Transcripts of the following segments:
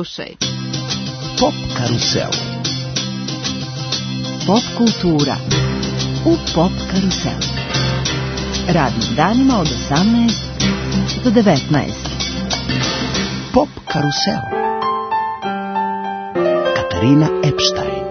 Slušaj. Pop karusel. Pop kultura u Pop karuselu. Radnim danima od 18 do 19. Pop karusel. Katarina Epstein.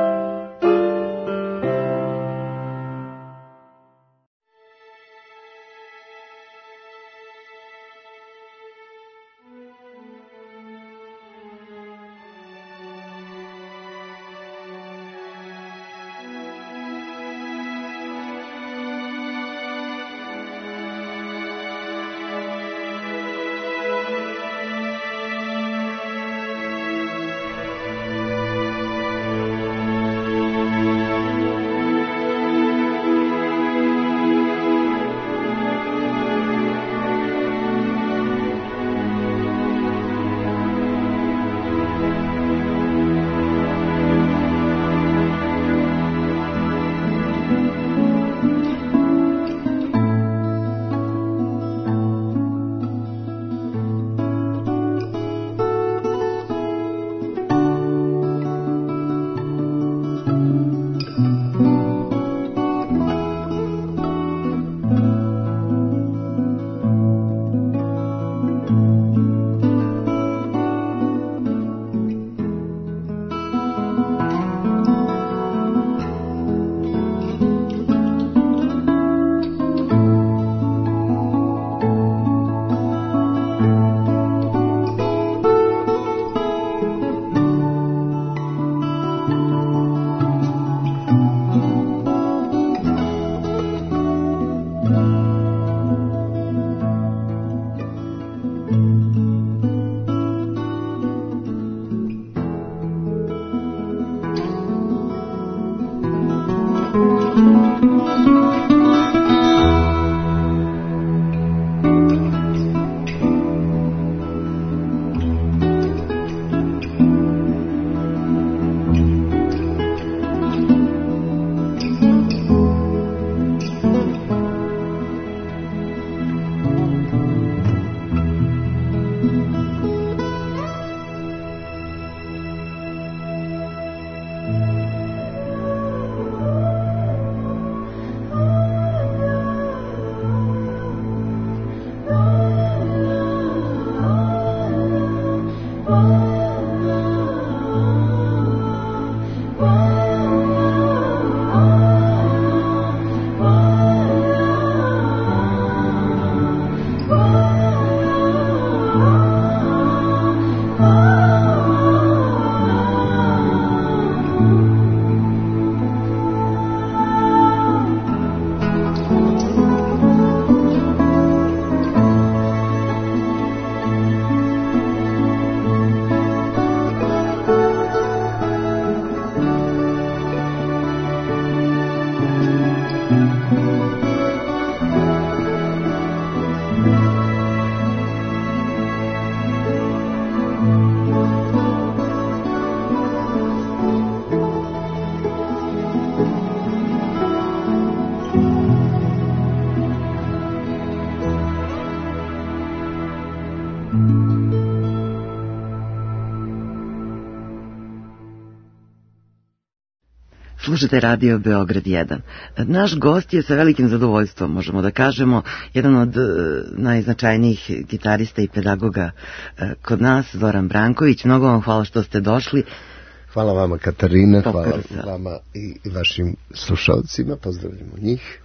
Slušate Radio Beograd 1. Naš gost je sa velikim zadovoljstvom, možemo da kažemo, jedan od najznačajnijih gitarista i pedagoga kod nas, Zoran Branković. Mnogo vam hvala što ste došli. Hvala vama, Katarina, hvala vama i vašim slušalcima, pozdravljamo njih.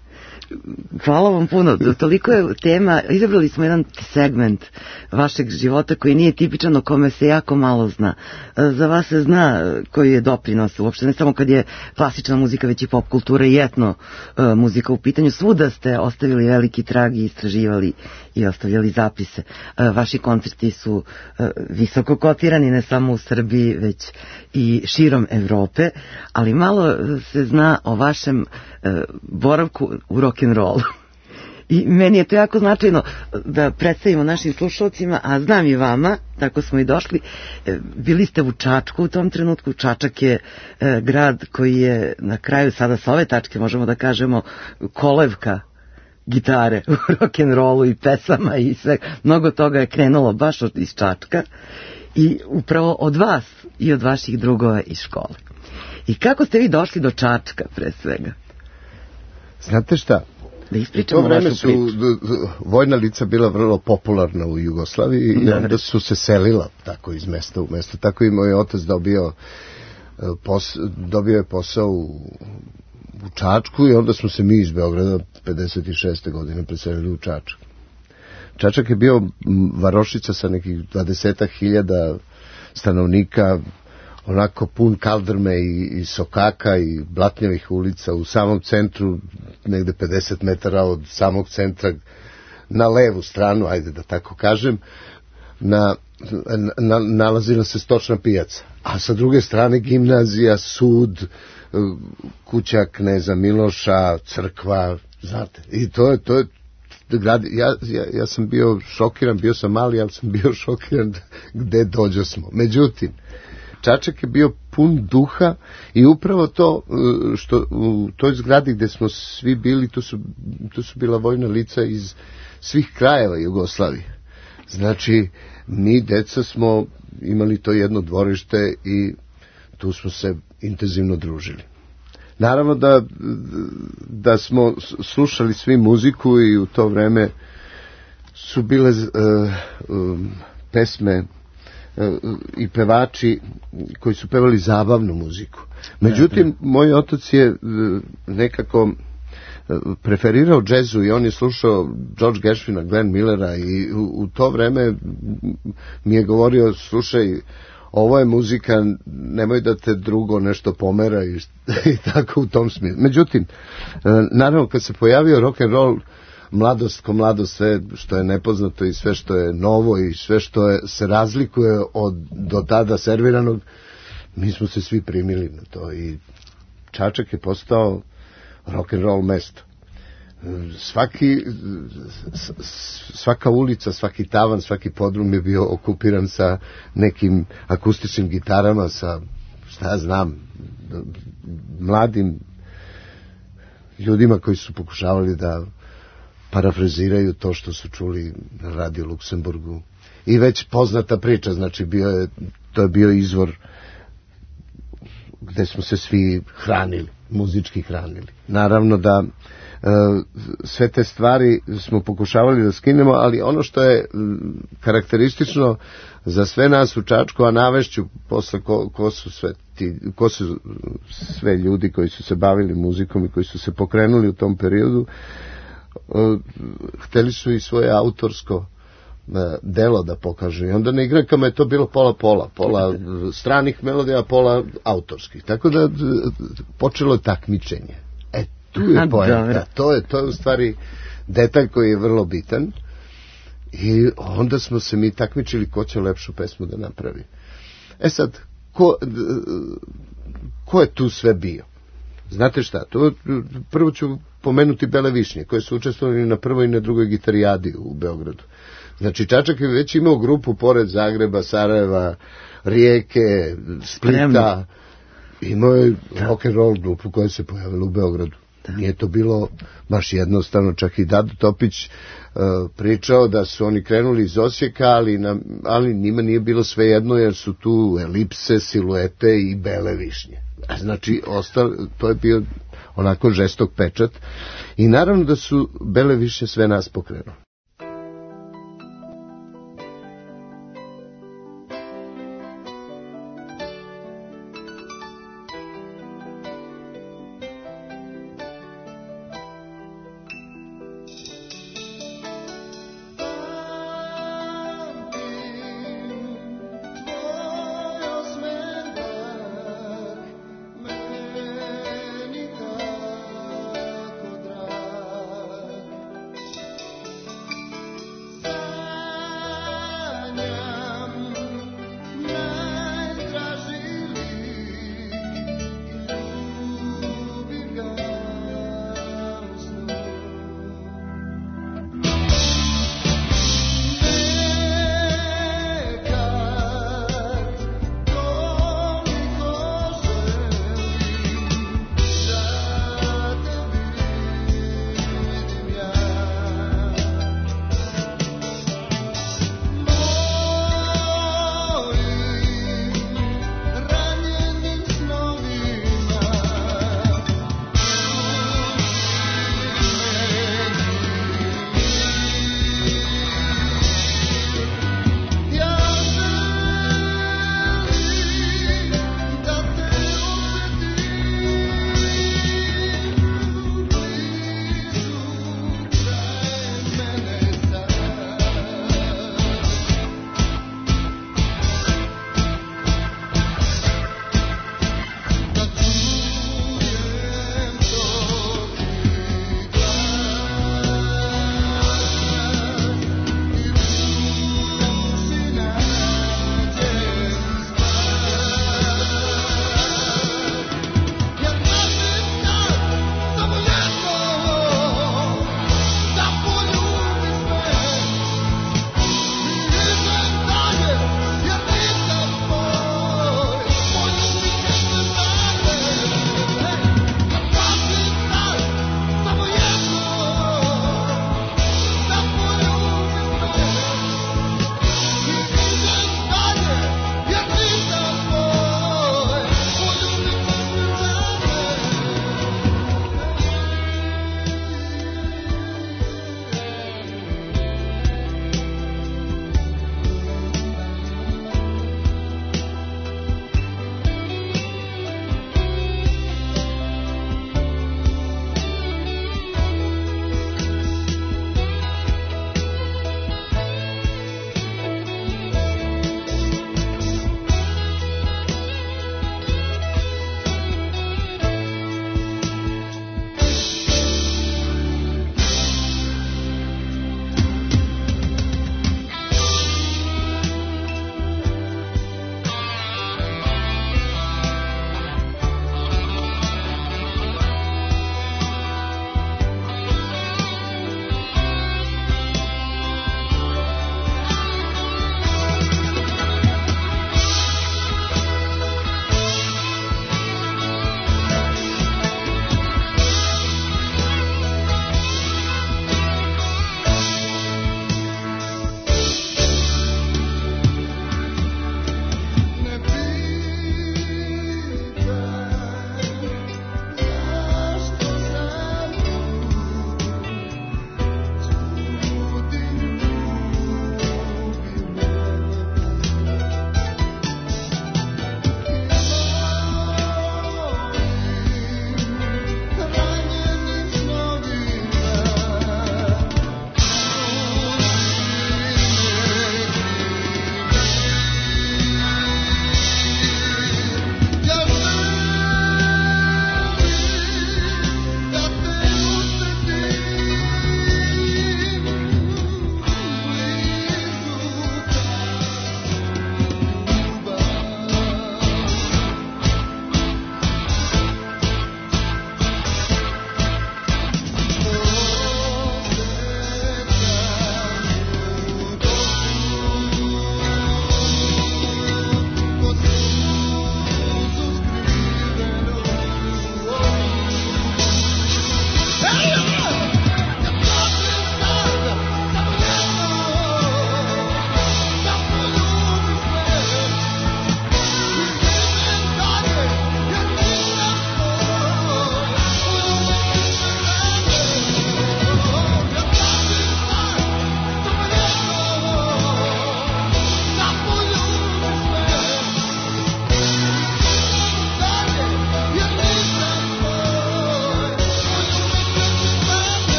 Hvala vam puno, toliko je tema, izabrali smo jedan segment vašeg života koji nije tipičan, o kome se jako malo zna. Za vas se zna koji je doprinos, uopšte ne samo kad je klasična muzika, već i pop kultura i etno muzika u pitanju. Svuda ste ostavili veliki trag i istraživali i ostavljali zapise. Vaši koncerti su visoko kotirani, ne samo u Srbiji, već i širom Evrope, ali malo se zna o vašem boravku u rock'n'rollu. I meni je to jako značajno da predstavimo našim slušalcima, a znam i vama, tako smo i došli. Bili ste u Čačku u tom trenutku. Čačak je grad koji je na kraju, sada sa ove tačke možemo da kažemo, kolevka gitare u rock'n'rollu i pesama i sve. Mnogo toga je krenulo baš iz Čačka. i upravo od vas i od vaših drugova iz škole. I kako ste vi došli do Čačka, pre svega? Znate šta? Da ispričamo vašu priču. Vojna lica bila vrlo popularna u Jugoslaviji i onda su se selila tako iz mesta u mesto. Tako i moj otac dobio je posao u Čačku i onda smo se mi iz Beograda 56. godine preselili u Čačak. Čačak je bio varošica sa nekih 20.000 stanovnika, onako pun kaldrme i sokaka i blatnjavih ulica u samom centru, negde 50 metara od samog centra na levu stranu, ajde da tako kažem, nalazila se stočna pijaca, a sa druge strane gimnazija, sud, kuća kneza Miloša, crkva, znate, i to je grad. Ja sam bio šokiran, bio sam mali, ali sam bio šokiran gde dođo smo. Međutim, Čačak je bio pun duha i upravo to što u toj zgradi gde smo svi bili, tu su bila vojna lica iz svih krajeva Jugoslavije. Znači, mi deca smo imali to jedno dvorište i tu smo se intenzivno družili. Naravno da smo slušali svi muziku i u to vreme su bile pesme i pevači koji su pevali zabavnu muziku. Međutim, moj otac je nekako preferirao džezu i on je slušao George Gershwina, Glenn Millera i u to vreme mi je govorio, slušaj, ovo je muzika, nemoj da te drugo nešto pomera i tako u tom smislu. Međutim, naravno kad se pojavio rock and roll, mladost ko mladost, sve što je nepoznato i sve što je novo i sve što se razlikuje od do tada serviranog, mi smo se svi primili na to i Čačak je postao rock and roll mesto. Svaka ulica, svaki tavan, svaki podrum je bio okupiran sa nekim akustičnim gitarama, sa, šta ja znam, mladim ljudima koji su pokušavali da parafraziraju to što su čuli na Radio Luksemburgu. I već poznata priča, znači to je bio izvor gde smo se svi hranili, muzički hranili. Naravno da sve te stvari smo pokušavali da skinemo, ali ono što je karakteristično za sve nas u Čačku, a navešću posle ko su sve ljudi koji su se bavili muzikom i koji su se pokrenuli u tom periodu, hteli su i svoje autorsko delo da pokažu. I onda na igrankama je to bilo pola stranih melodija, pola autorskih. Tako da počelo je takmičenje. Tu je poenta. To je u stvari detalj koji je vrlo bitan. I onda smo se mi takmičili ko će lepšu pesmu da napravi. Sad, ko je tu sve bio? Znate šta, prvo ću pomenuti Bele višnje, koje su učestvovali na prvoj i na drugoj gitarijadi u Beogradu. Znači, Čačak je već imao grupu pored Zagreba, Sarajeva, Rijeke, Splita. Imao je rock and roll grupu koja se pojavila u Beogradu. Nije to bilo baš jednostavno, čak i Dado Topić pričao da su oni krenuli iz Osijeka, ali njima nije bilo sve jedno, jer su tu elipse, siluete i bele višnje. Znači, to je bio onako žestok pečat i naravno da su bele višnje sve nas pokrenuli.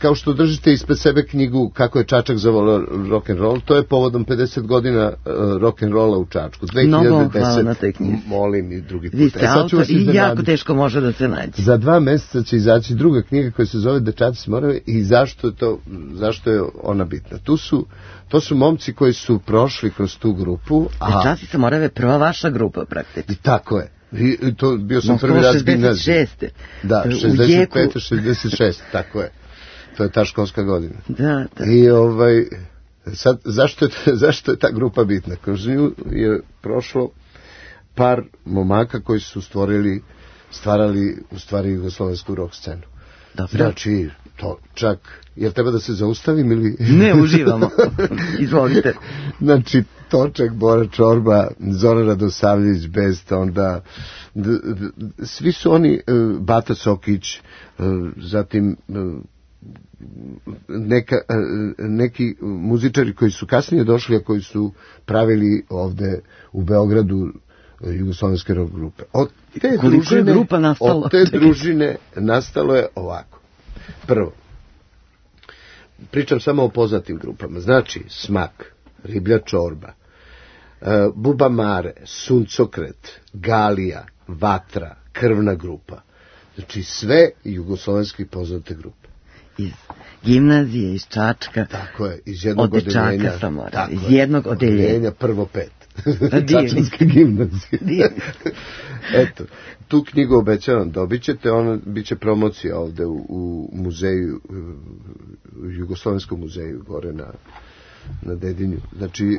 kao što držite ispred sebe knjigu Kako je Čačak zavoleo rock'n'roll, to je povodom 50 godina rock'n'rolla u Čačku. 2010. Mnogo hvala na toj knjizi. Molim i drugi put. Vi ste autor i jako teško može da se nađe. Za 2 meseca će izaći druga knjiga koja se zove Dečaci s Morave i zašto je ona bitna. To su momci koji su prošli kroz tu grupu. Dečaci sa Morave je prva vaša grupa praktično. I tako je. I to bio sam prvi raz gimnazije. 66. Da, 65. 66. Tako je. To je ta školska godina. Da. I sad, zašto je ta grupa bitna? Kroz nju je prošlo par momaka koji su stvarali u stvari jugoslovensku rock scenu. Dobro. Znači, to čak, jel treba da se zaustavim ili... Ne, uživamo. Izvolite. Znači, Točak, Bora Čorba, Zoran Radosavljević, Best, onda svi su oni, Bata Sokić, zatim neki muzičari koji su kasnije došli, a koji su pravili ovde u Beogradu jugoslovenske rock grupe. Od te družine nastalo je ovako. Prvo, pričam samo o poznatim grupama. Znači, Smak, Riblja Čorba, Buba Mare, Suncokret, Galija, Vatra, Krvna grupa. Znači, sve jugoslovenski poznate grupe. Iz gimnazije, iz Čačka. Tako je, iz jednog odeljenja. Iz jednog odeljenja. Prvo 5. Čačanske gimnazije. Eto, tu knjigu obećavam, dobit ćete, ona bit će promocija ovde u muzeju, u Jugoslovenskom muzeju, gore na Dedinju. Znači,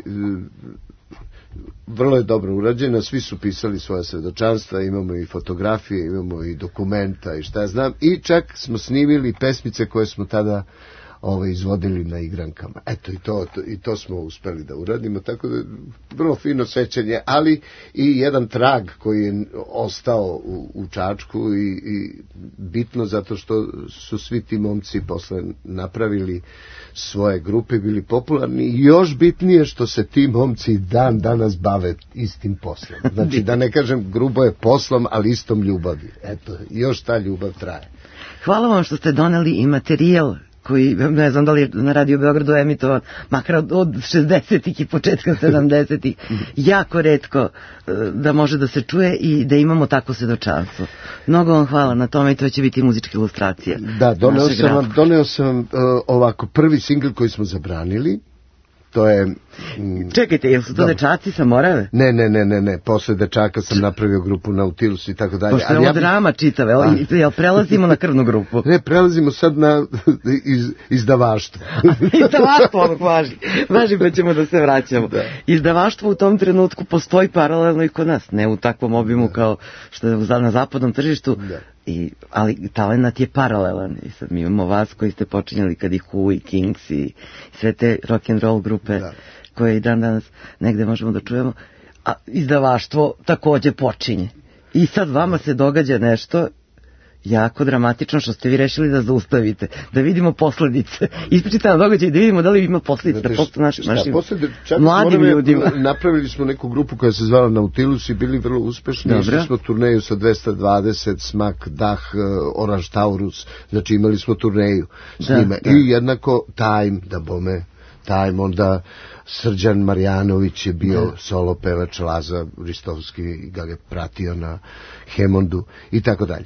vrlo je dobro urađena, svi su pisali svoja svedočanstva, imamo i fotografije, imamo i dokumenta i šta ja znam, i čak smo snimili pesmice koje smo tada izvodili na igrankama. Eto, i to smo uspeli da uradimo, tako da je vrlo fino sećanje, ali i jedan trag koji je ostao u Čačku i bitno zato što su svi ti momci posle napravili svoje grupe, bili popularni, i još bitnije što se ti momci dan danas bave istim poslom. Znači, da ne kažem grubo je poslom, ali istom ljubavi. Eto, još ta ljubav traje. Hvala vam što ste doneli i materijal koji, ne znam da li je na Radio Beogradu emitovan, makar od 60-ih i početka 70-ih, jako retko da može da se čuje i da imamo tako svedočanstvo. Mnogo vam hvala na tome i to će biti muzička ilustracija. Da, doneo sam ovako prvi singl koji smo zabranili. To je... Čekajte, jel su to Dečaci sa Morave? Ne, posle Dečaka sam napravio grupu Nautilus i tako dalje. Pošto je ovo drama čitave, jel prelazimo na Krvnu grupu? Ne, prelazimo sad na izdavaštvo. Izdavaštvo ovog važi, pa ćemo da se vraćamo. Da. Izdavaštvo u tom trenutku postoji paralelno i kod nas, ne u takvom obimu kao što je na zapadnom tržištu, ali talenat je paralelan. I sad mi imamo vas koji ste počinjali kad i Who i Kings i sve te rock'n'roll grupe koje i dan danas negde možemo da čujemo, a izdavaštvo takođe počinje. I sad vama se događa nešto jako dramatično što ste vi rešili da zaustavite, da vidimo posledice. Ispričite nam događaj da vidimo da li ima posledice da posto našim mladim ljudima. Napravili smo neku grupu koja se zvala Nautilus i bili vrlo uspešni. Išli smo turneju sa 220, Smak, Dah, Orange Taurus, znači imali smo turneju s njima. I jednako Time, onda Srđan Marjanović je bio solo pevač, Laza Ristovski ga je pratio na Hemondu i tako dalje.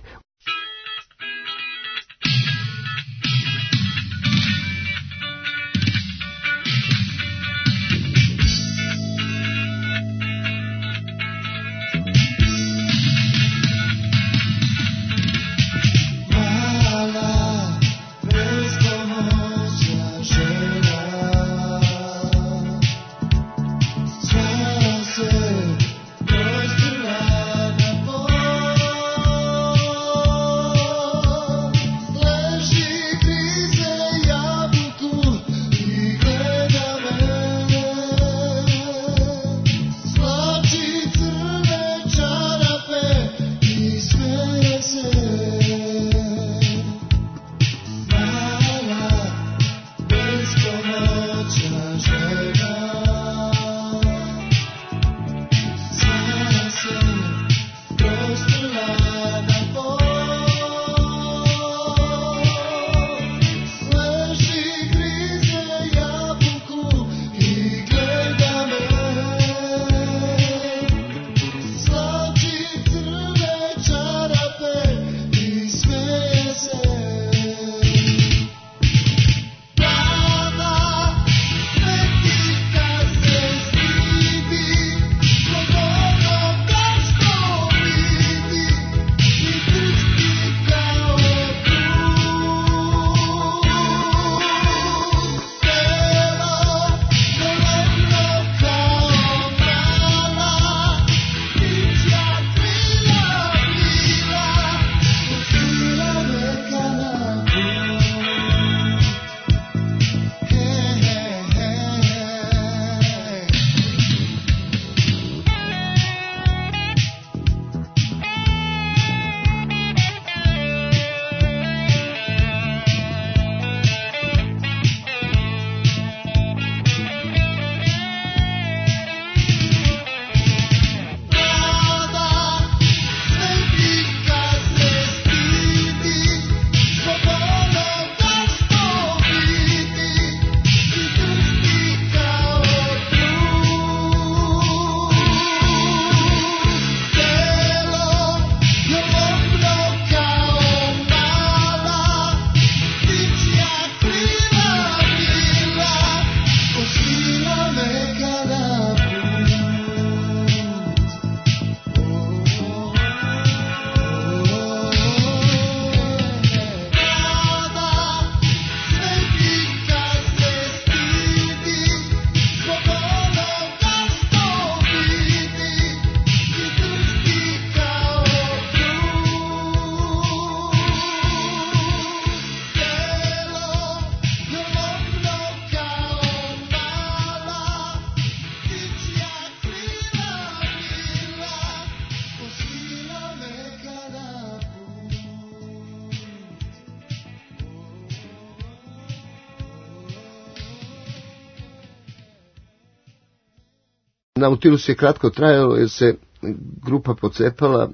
Nautilus je kratko trajalo jer se grupa pocepala,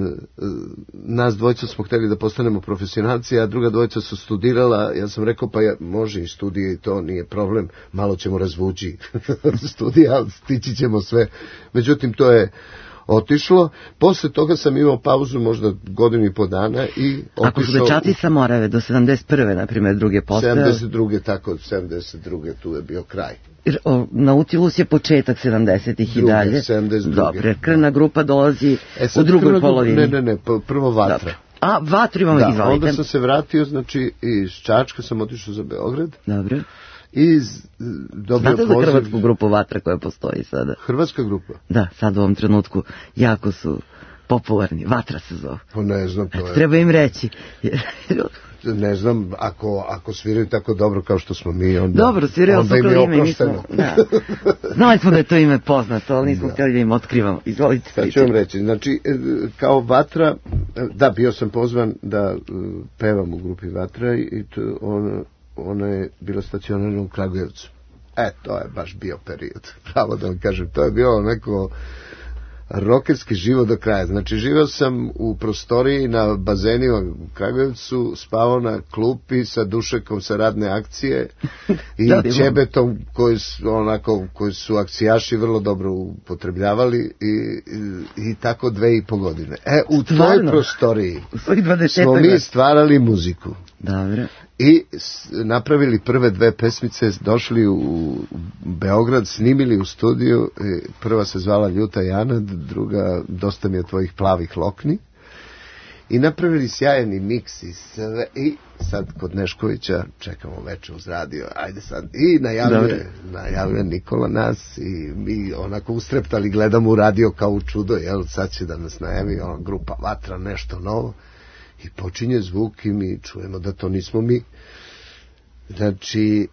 nas dvojica smo htjeli da postanemo profesionalci, a druga dvojica su studirala, ja sam rekao pa može i studije i to nije problem, malo ćemo razvući studija, ali stići ćemo sve. Međutim, to je otišlo. Posle toga sam imao pauzu možda godinu i po dana i otišao... Ako su dečaci sa Morave do 71. na primjer druge postave... 72. tako, 72. tu je bio kraj. Nautilus je početak 70-ih i dalje. 72. Dobre, krvna grupa dolazi u drugoj polovini. Ne, prvo Vatra. Dobro. A, Vatru imamo, izvolite. Onda sam se vratio, znači, iz Čačka sam otišao za Beograd. Dobro. I dobio znate za hrvatsku grupu Vatra koja postoji sada? Hrvatska grupa? Da, sad u ovom trenutku jako su popularni. Vatra se zove. Pa ne znam, to je... Treba im reći. Ne znam, ako sviraju tako dobro kao što smo mi, onda... Dobro, sviraju su kroz ime. Nismo, da. Znali smo da je to ime poznato, ali nismo htjeli da im otkrivamo. Izvolite. Sad ću vam reći, znači, kao Vatra, da, bio sam pozvan da pevam u grupi Vatra i to ona je bila stacionirana u Kragujevcu. To je baš bio period, pravo da vam kažem, to je bilo neko rokerski život do kraja. Znači, živio sam u prostoriji na bazenima u Kragujevcu, spavao na klupi sa Dušekom sa radne akcije i Ćebetom koji su akcijaši vrlo dobro upotrebljavali i tako 2,5 godine. U toj prostoriji smo mi stvarali muziku. Dobro. I napravili prve 2 pesmice, došli u Beograd, snimili u studiju, prva se zvala Ljuta Jana, druga Dosta mi je tvojih plavih lokni, i napravili sjajeni miks i sve, i sad kod Neškovića čekamo veče uz radio, ajde sad, i najavljuje Nikola nas i mi onako ustreptali, gledamo u radio kao u čudo, jel, sad će da nas najavi grupa Vatra, nešto novo. I počinje zvuk i mi čujemo da to nismo mi. Znači,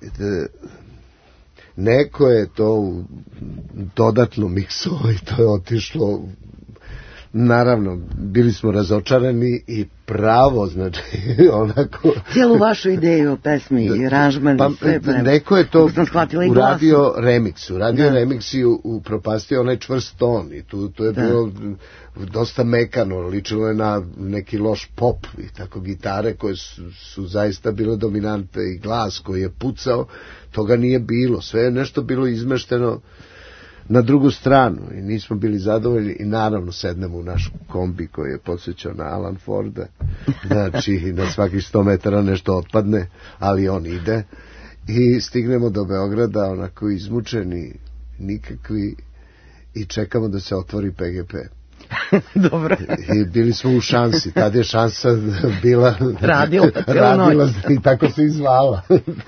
neko je to dodatno miksuo i to je otišlo. Naravno, bili smo razočarani i pravo, znači, onako... Cijelu vašu ideju o pesmi i aranžman. Pa, neko je to uradio remix. Uradio remix i upropastio onaj čvrst ton i tu je bilo dosta mekano, ličilo je na neki loš pop i tako gitare koje su zaista bile dominante i glas koji je pucao, toga nije bilo. Sve je nešto bilo izmešteno na drugu stranu i nismo bili zadovoljni i naravno sednemo u naš kombi koji je podsjećao na Alan Forda, znači na svakih 100 metara nešto otpadne, ali on ide i stignemo do Beograda onako izmučeni, nikakvi, i čekamo da se otvori PGP. Dobro. I bili smo u šansi, tad je šansa bila radila i tako se i zvala.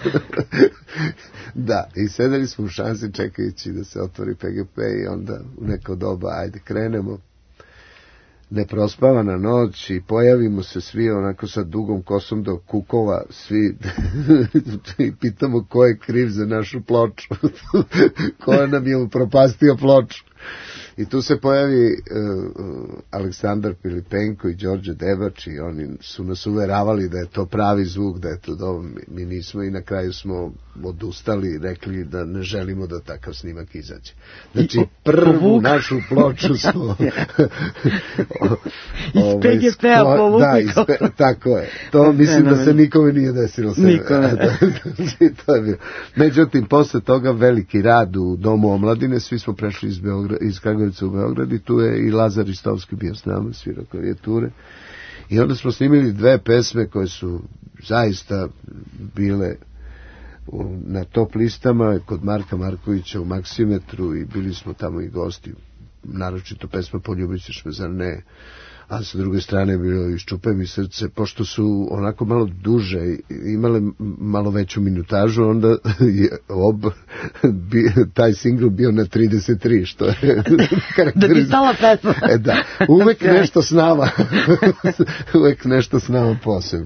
Da, i sedeli smo u šansi čekajući da se otvori PGP i onda u neko doba, ajde krenemo, neprospavana noć i pojavimo se svi onako sa dugom kosom do kukova, svi i pitamo ko je kriv za našu ploču, ko nam je upropastio ploču. I tu se pojavi Aleksandar Pilipenko i Đorđe Debač i oni su nas uveravali da je to pravi zvuk, da je to dobro. Mi nismo i na kraju smo odustali i rekli da ne želimo da takav snimak izađe. Znači, prvu našu ploču smo... iz PGP-a povukli. Da, tako je. To mislim da se nikome nije desilo. Nikome. To je bilo. Međutim, posle toga veliki rad u Domu omladine, svi smo prešli iz Kragujevca u Beograd i tu je i Lazar Istovski bio s nama, svirao klavijature. I onda smo snimili 2 pesme koje su zaista bile na top listama kod Marka Markovića u Maksimetru i bili smo tamo i gosti. Naročito pesma Poljubit ćeš me, zar ne? A sa druge strane bilo Iščupaj mi srce, pošto su onako malo duže, imale malo veću minutažu, onda je taj singl bio na 33, što je da bi stala pesma. Da, uvek nešto s nama, uvek nešto s nama posebno.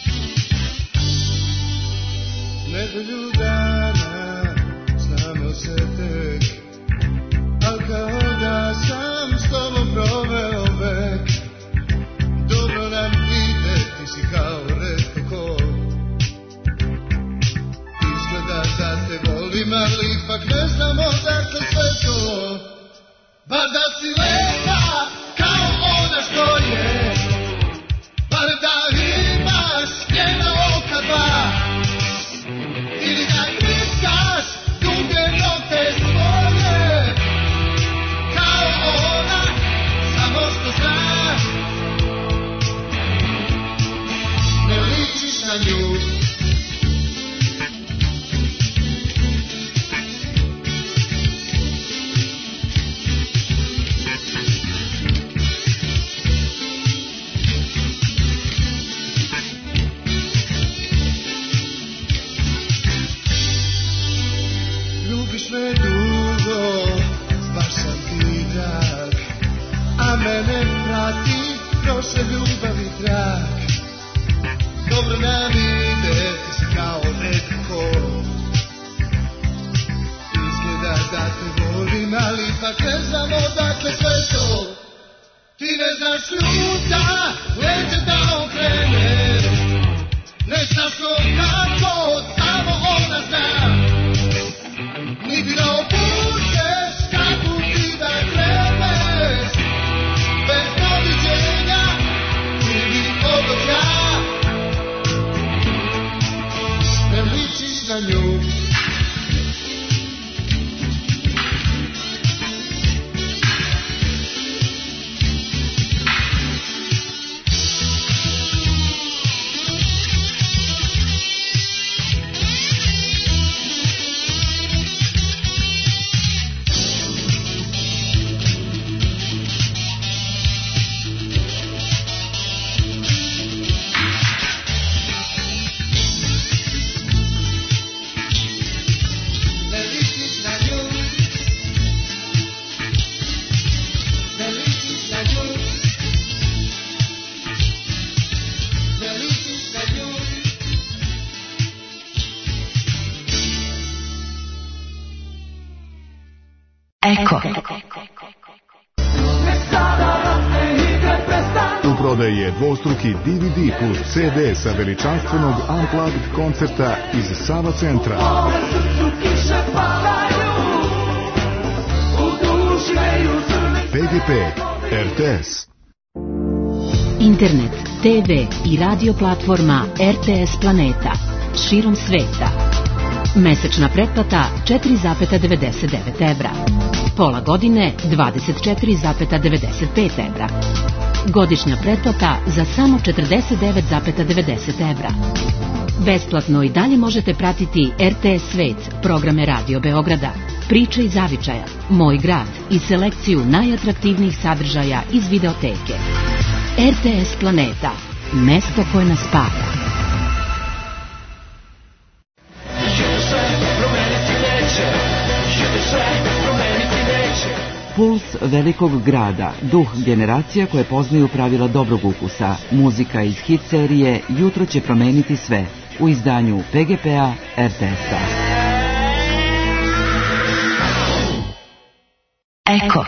Nedelju dana znam jel se vrati prošle ljubavi trak. Dobro nam ide, ti si kao redko. Izgleda da te volim, ali ipak ne znam odakle sve to. Ti ne znaš ljuta, leđe da okrene. Ne znaš kako, samo ona zna. Niti da opušteš, kako ti da kreneš. Bez doviđenja, ti od ja. Ne ličiš na nju. Eko. U prodaji je dvostruki DVD plus CD sa veličanstvenog Unplugged koncerta iz Sava centra. PGP RTS. Internet, TV i radio platforma RTS Planeta širom sveta. Mesečna pretplata 4,99 evra. Pola godine 24,95 evra. Godišnja pretplata za samo 49,90 evra. Besplatno i dalje možete pratiti RTS Svet, programe Radio Beograda, Priče iz Zavičaja, Moj grad i selekciju najatraktivnijih sadržaja iz videoteke. RTS Planeta, mesto koje nas spaja. Puls velikog grada, duh generacija koje poznaju pravila dobrog ukusa, muzika iz hit serije Jutro će promeniti sve u izdanju PGP-a RTS-a. Eko.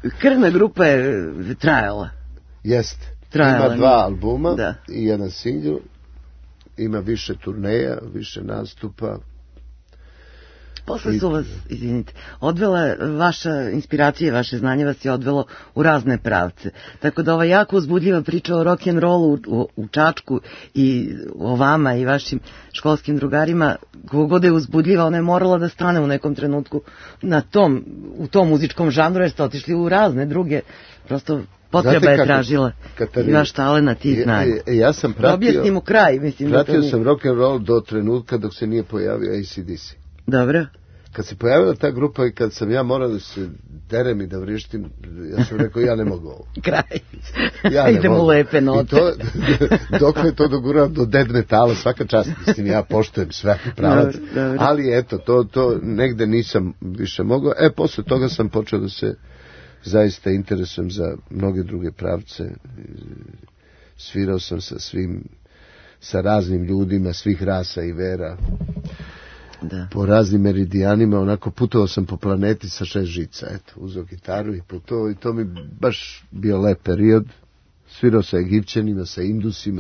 Krvna grupa je trajala. Jeste. Trajala. Ima 2 albuma da. I 1 singl. Ima više turneja, više nastupa. Posle su vas, izvinite, odvela vaša inspiracija, vaše znanje vas je odvelo u razne pravce. Tako da ova jako uzbudljiva priča o rock'n'rollu u Čačku i o vama i vašim školskim drugarima, kogod je uzbudljiva, ona je morala da stane u nekom trenutku u tom muzičkom žanru, jer ste otišli u razne druge, prosto potreba je tražila i vaš talenat i znanje. Ja sam pratio... Objasnimo kraj, mislim. Pratio sam rock'n'roll do trenutka dok se nije pojavio AC/DC. Dobro. Kad se pojavila ta grupa i kad sam ja morao da se derem i da vrištim, ja sam rekao, ja ne mogu ovo. Kraj. Ja idemo u lepe note. Dok me to dogurao do dead metala, svaka čast, mislim, ja poštujem svaki pravac, ali eto, to negde nisam više mogao. Posle toga sam počeo da se zaista interesujem za mnoge druge pravce. Svirao sam sa raznim ljudima, svih rasa i vera. Da. Po raznim meridijanima, onako putovao sam po planeti sa 6 žica, uzeo gitaru i putovao i to mi baš bio lep period. Svirao sa Egipćanima, sa Indusima,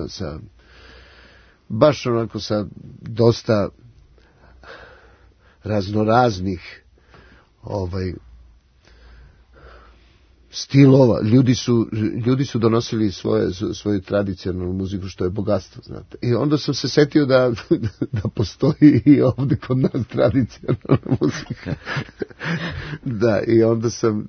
baš onako sa dosta raznoraznih stilova. Ljudi su donosili svoju tradicionalnu muziku, što je bogatstvo, znate. I onda sam se setio da postoji i ovde kod nas tradicionalna muzika. Da, i onda sam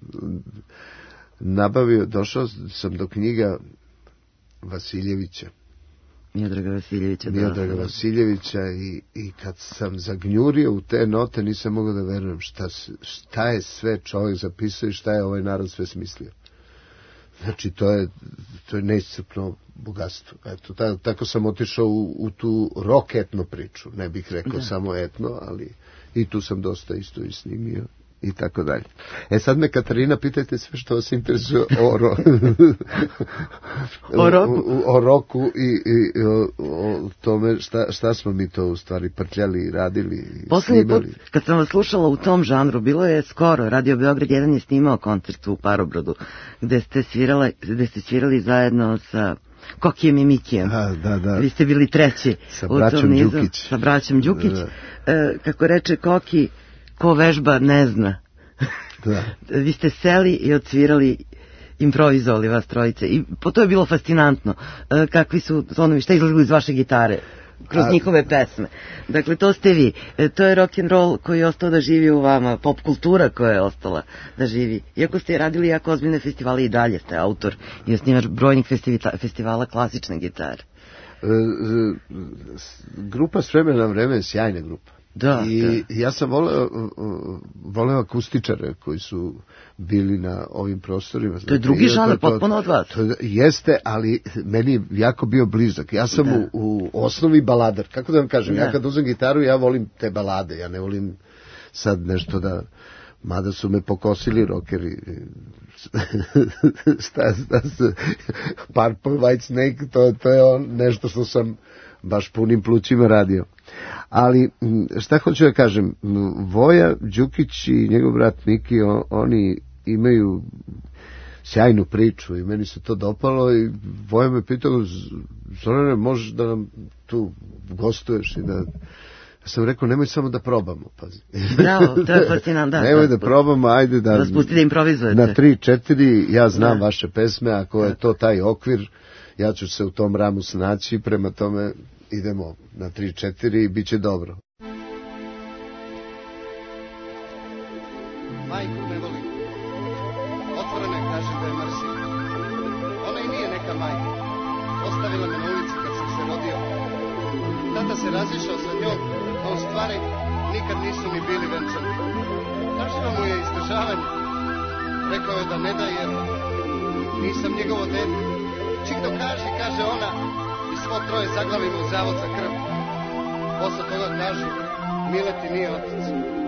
došao sam do knjiga Vasiljevića. Miodraga Vasiljevića i kad sam zagnjurio u te note nisam mogao da verujem šta je sve čovjek zapisao i šta je ovaj narod sve smislio. Znači to je neiscrpno bogatstvo. Eto, tako sam otišao u tu rock etno priču, ne bih rekao samo etno, ali i tu sam dosta isto i snimio i tako dalje. Sad me, Katarina, pitajte sve što vas interesuje o roku i o tome šta smo mi to u stvari prtljali i radili i poslednji put kad sam vas slušala u tom žanru, bilo je skoro, Radio Beograd 1 je snimao koncert u Parobrodu gde ste svirali zajedno sa Kokijem i Mikijem. Da. Vi ste bili treći sa braćom Đukić. Kako reče Koki, ko vežba ne zna. Da. Vi ste seli i odsvirali, improvizovali vas trojice i to je bilo fascinantno. Kakvi su tonovi, šta izlazili iz vaše gitare kroz njihove pesme. Dakle, to ste vi. To je rock'n'roll koji je ostao da živi u vama, pop kultura koja je ostala da živi. Iako ste radili jako ozbiljne festivale i dalje ste autor i osnivač brojnih festivala klasične gitare. Grupa S vremena na vreme je sjajna grupa. Ja sam voleo akustičare koji su bili na ovim prostorima. To je drugi žanr, potpuno od vas. Jeste, ali meni je jako bio blizak. Ja sam u osnovi baladar. Kako da vam kažem, ja kad uzem gitaru, ja volim te balade. Ja ne volim sad nešto mada su me pokosili rockeri. Purple White Snake, to je nešto što sam baš punim plućima radio. Ali šta hoću da kažem, Voja Đukić i njegov brat Miki, oni imaju sjajnu priču i meni se to dopalo i Voja me pitao, Zorane, možeš da nam tu gostuješ i da... Ja sam rekao, nemoj samo da probamo, pazi. Bravo, to je fascinantno. Nemoj da probamo, ajde da... Raspusti da improvizujete. Na 3-4, ja znam vaše pesme, ako je to taj okvir, ja ću se u tom ramu snaći, prema tome idemo na 3-4 i bit će dobro. Majku ne volim. Otvoreno kaže da je mrzim. Ona i nije neka majka. Ostavila me na ulici kad sam se rodio. Tata se razišao sa njom, a u stvari nikad nisu ni bili venčani. Tražila mu je izdržavanje. Rekao je da ne da jer nisam njegovo dete. Čik dokaži, kaže ona, i svo troje zaglavimo u zavod za krv. Posle toga kažu, Mile ti nije otac.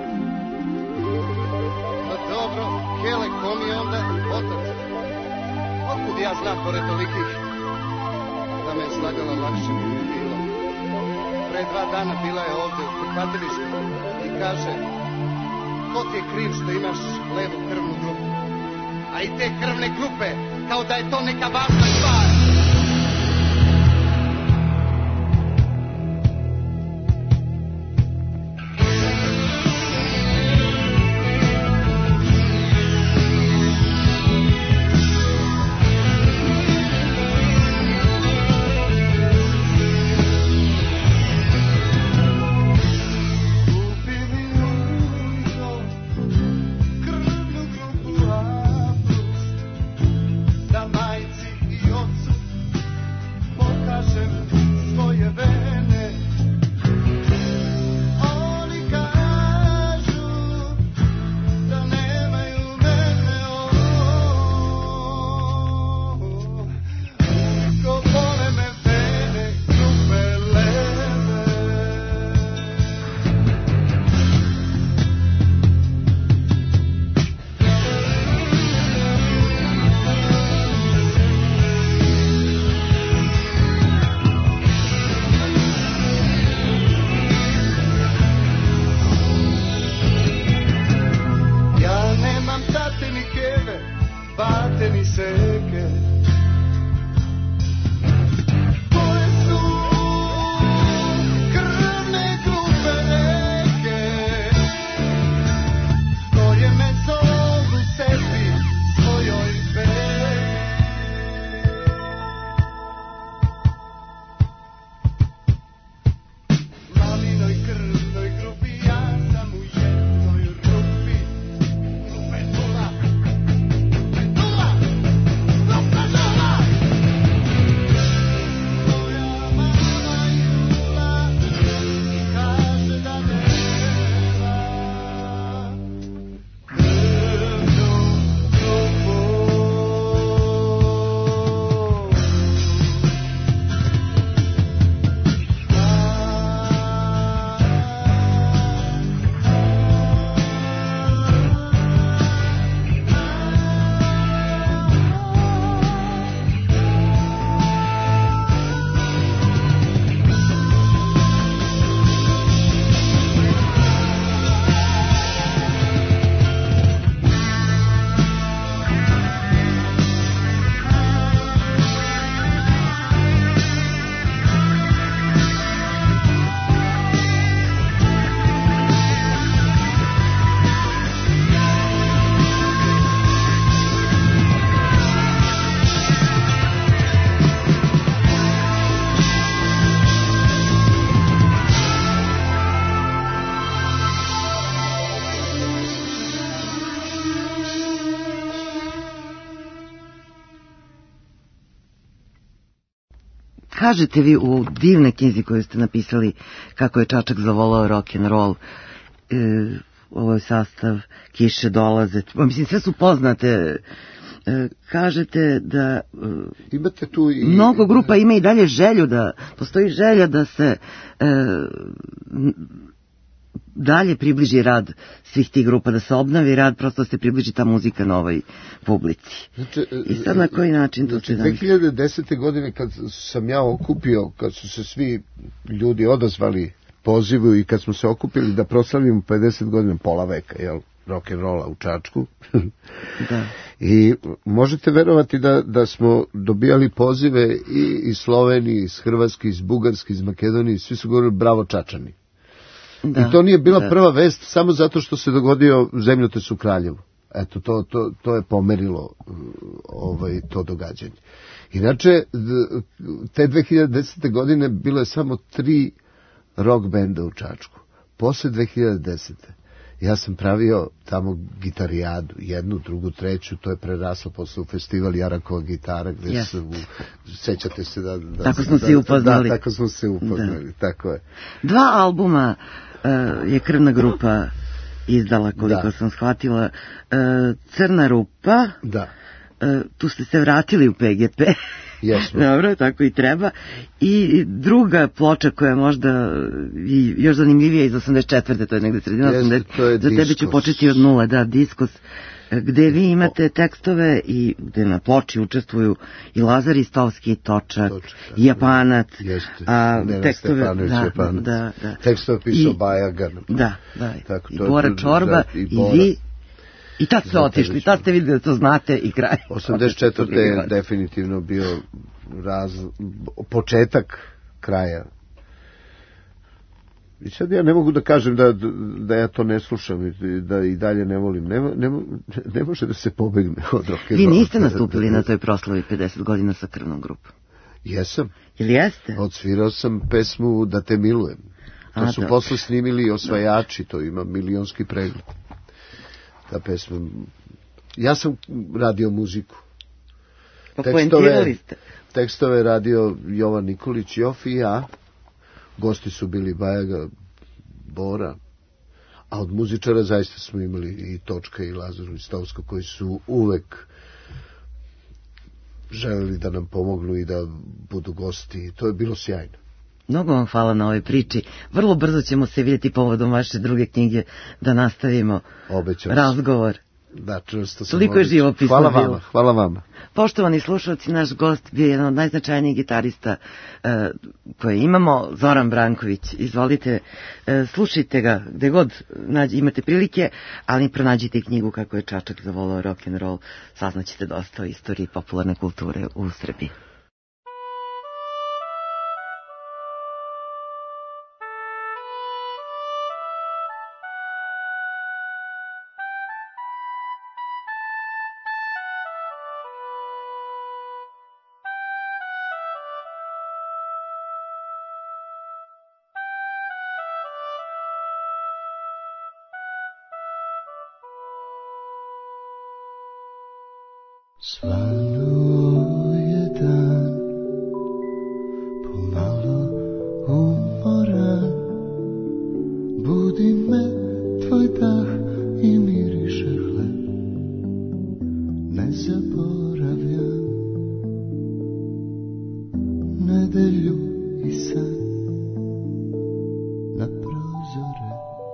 Pa dobro, Hele, ko mi je onda otac? Otkud ja znam pored tolikih? Da me je slagala, lakše mi je bilo. Pre 2 dana bila je ovde u prihvatilištu i kaže, ko ti je kriv što imaš levu krvnu grupu? A a i te krvne grupe, kao da je to neka važna stvar. Kažete vi u divnoj knjizi koju ste napisali kako je Čačak zavolao rock'n'roll, ovo sastav Kiše dolaze, mislim sve su poznate, kažete da imate tu i mnogo grupa ima i dalje želju da, postoji želja da se dalje približi rad svih tih grupa, da se obnovi rad, prosto da se približi ta muzika novoj publici. Znači, i sad na koji način to se znači, 2010. godine kad sam ja okupio, kad su se svi ljudi odazvali pozivu i kad smo se okupili da proslavimo 50 godina, pola veka, jel, rock'n'rolla u Čačku. Da. I možete verovati da smo dobijali pozive i iz Slovenije, iz Hrvatske, iz Bugarske, iz Makedonije, svi su govorili bravo Čačani. Da, i to nije bila prva vest samo zato što se dogodio zemljotres u Kraljevu. Eto, to je pomerilo to događanje. Inače, te 2010. godine bilo je samo 3 rock benda u Čačku. Posle 2010. ja sam pravio tamo gitarijadu, 1, 2, 3, to je preraslo posle u festival Jarakova gitara, gde sećate se da tako smo se upoznali. Da, tako smo se upoznali, tako je. 2 albuma je Krvna grupa izdala, koliko sam shvatila. Crna rupa, tu ste se vratili u PGP. Jesmo. Dobro, tako i treba. I druga ploča koja je možda još zanimljivija iz 84. To je negde sredina 80. Za tebe ću početi od nula, da, Diskos, gde vi imate tekstove i gde na ploči učestvuju i Lazar Istovski, Točak, i Japanac. A tekstove, da. Tekstove pisao Bajagan. Da. I Bora Čorba i vi. I tad ste otišli, tad ste vidjeli da to znate i kraj. 84. je definitivno bio početak kraja. I sad ja ne mogu da kažem da ja to ne slušam i da i dalje ne volim. Ne može da se pobegne od rock'n'rolla. Vi niste nastupili na toj proslavi 50 godina sa Krvnom grupom? Jesam. Ili jeste? Odsvirao sam pesmu Da te milujem. To su posle snimili Osvajači, to ima milionski pregled. Ta pesma. Ja sam radio muziku. Poentirali ste. Tekstove radio Jovan Nikolić, Jofi i ja. Gosti su bili Bajaga, Bora, a od muzičara zaista smo imali i Točka i Lazaru Istovsko, koji su uvek želeli da nam pomognu i da budu gosti. I to je bilo sjajno. Mnogo vam hvala na ovoj priči. Vrlo brzo ćemo se vidjeti povodom vaše druge knjige da nastavimo razgovor. Da, čvrsto sam. Toliko je živopisno bilo. Hvala vama. Poštovani slušalci, naš gost bio je jedan od najznačajnijih gitarista koje imamo, Zoran Branković. Izvolite, slušajte ga gde god imate prilike, ali pronađite knjigu Kako je Čačak zavolao rock'n'roll. Saznaćete dosta o istoriji popularne kulture u Srbiji. Svanuo je dan, pomalo umoran, budi me tvoj dah i miriše hleb, ne zaboravljam nedelju i san na prozore.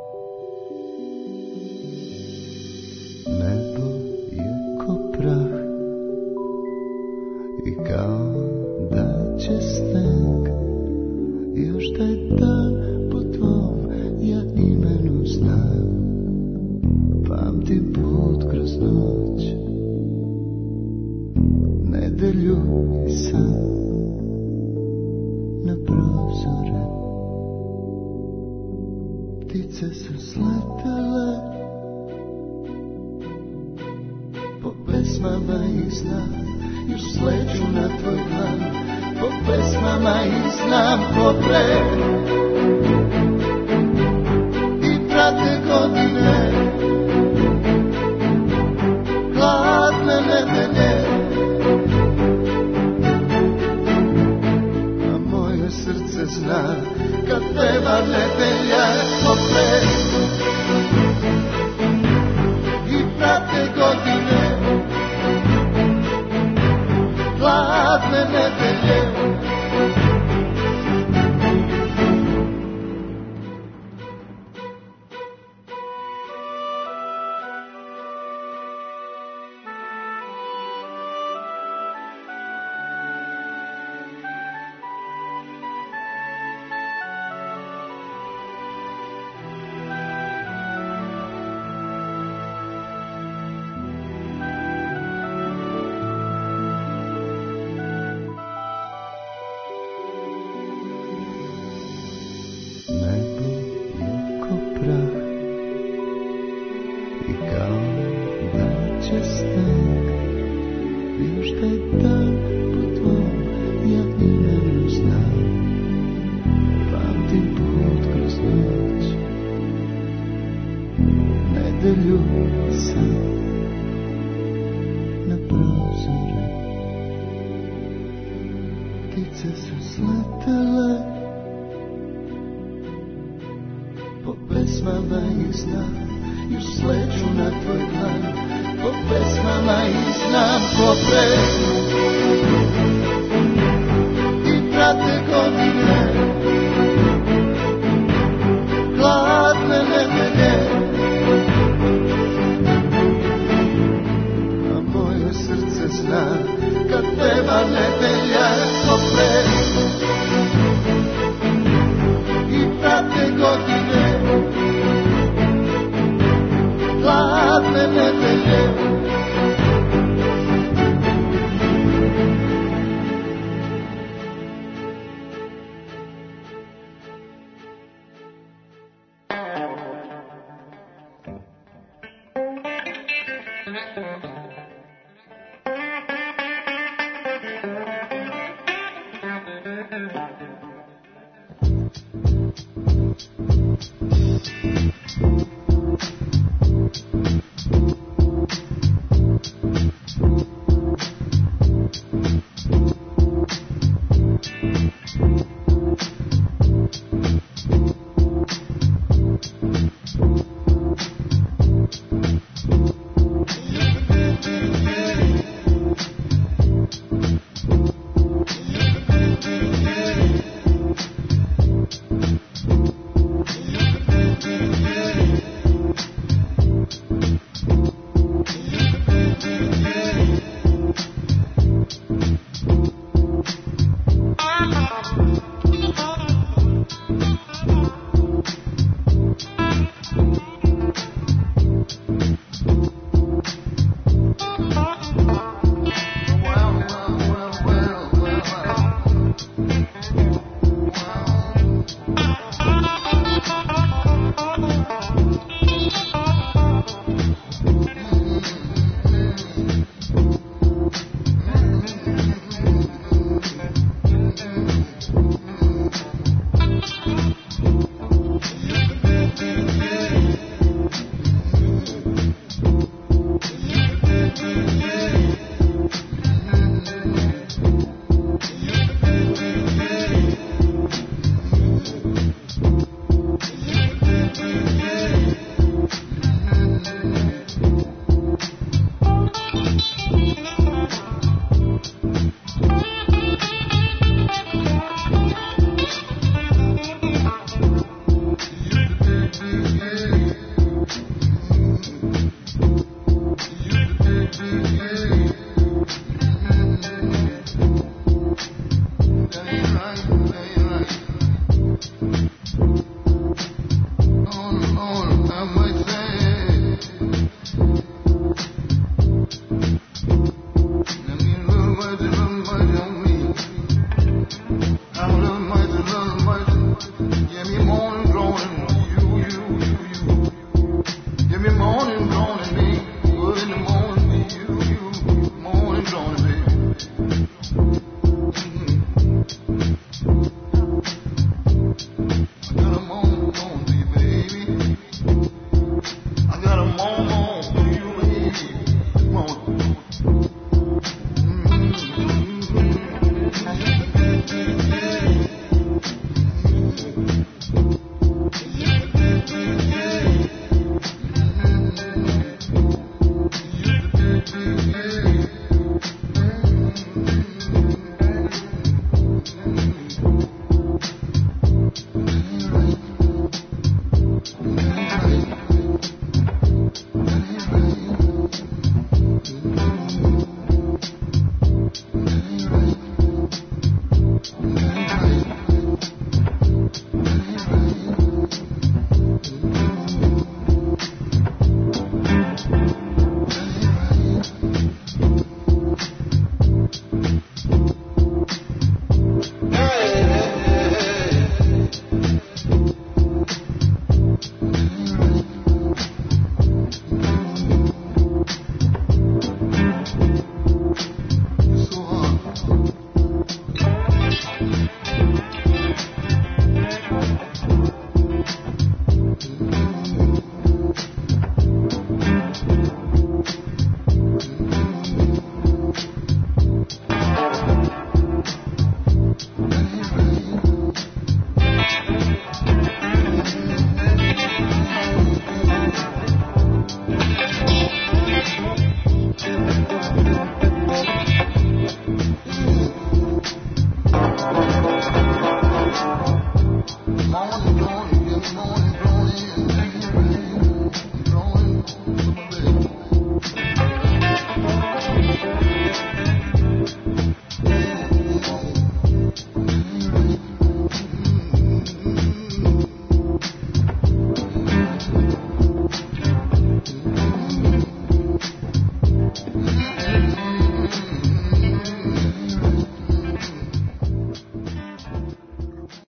Nebo je ko prah i kao da će sneg, još taj dan po tvom ja imenu znam, pamtim put kroz noć, nedelju i san na prozore. Ptice su sletale po pesmama i znam, još sleđu na tvoj plan, po pesmama i znam ko pre. I prate godine, hladne nedelje, a moje srce zna kad peva nedelja ko pre. I prate godine, hladne nedelje, ptice su sletale po pesmama i znam, još sleđu na tvoj plan, po pesmama i znam ko pre. I prate godine,